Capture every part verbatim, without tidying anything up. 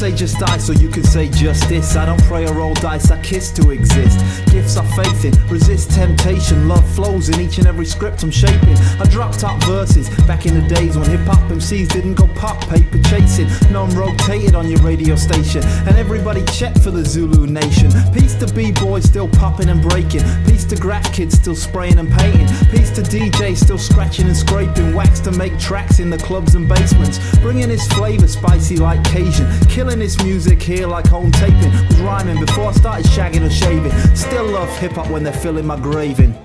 say just ice, or you can say justice. I don't pray or roll dice, I kiss to exist. Gifts I faith in, resist temptation. Love flows in each and every script I'm shaping. I dropped top verses back in the days when hip-hop M Cs didn't go pop paper chasing. None rotated on your radio station, and everybody checked for the Zulu Nation. Peace to B-boys still popping and breaking. Peace to graph kids still spraying and painting. Peace to D Js still scratching and scraping wax to make tracks in the clubs and basements. Bringing his flavour spicy like Cajun. Killing this music here like home taping. Was rhyming before I started shagging or shaving. Still love hip-hop when they're filling my graving.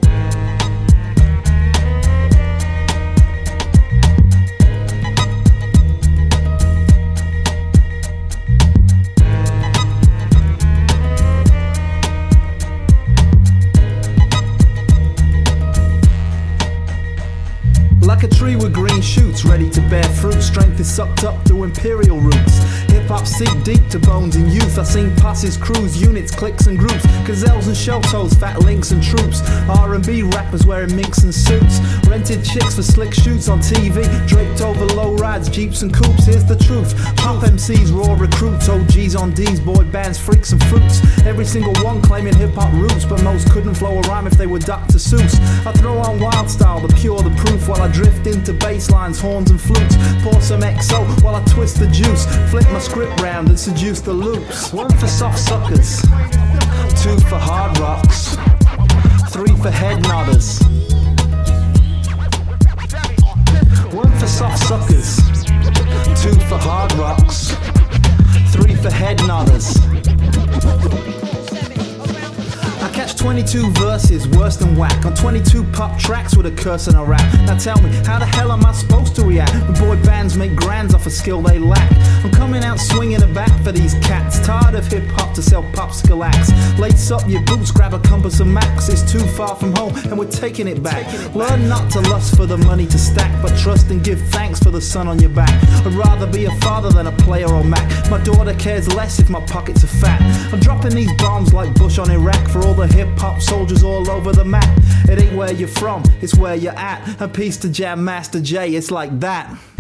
Like a tree with green shoots, ready to bear fruit. Strength is sucked up through imperial roots. Hip-hop seep deep to bones in youth. I seen passes, crews, units, cliques and groups. Gazelles and shell toes, fat links and troops. R and B rappers wearing minks and suits. Rented chicks for slick shoots on T V. Draped over low rides, jeeps and coupes. Here's the truth. Pop M Cs, raw recruits. O Gs on Ds, boy bands, freaks and fruits. Every single one claiming hip-hop roots, but most couldn't flow a rhyme if they were Doctor Seuss. I throw on wild style, the pure, the proof, while I drift into bass lines, horns and flutes. Pour some X O while I twist the juice. Flip my script round and seduce the loops. One for soft suckers, two for hard rocks, three for head nodders. One for soft suckers, two for hard rocks, three for head nodders. I catch twenty-two verses, worse than whack, on twenty-two pop tracks with a curse and a rap. Now tell me, how the hell am I supposed to react when boy bands make grands off a skill they lack? I'm coming out swinging a bat for these cats, tired of hip-hop to sell popsicle acts. Lace up your boots, grab a compass and max. It's too far from home and we're taking it back. Learn not to lust for the money to stack, but trust and give thanks for the sun on your back. I'd rather be a father than a player or Mac. My daughter cares less if my pockets are fat. I'm dropping these bombs like Bush on Iraq for all the hip-hop soldiers all over the map. It ain't where you're from, it's where you're at. And peace to Jam Master Jay, it's like that.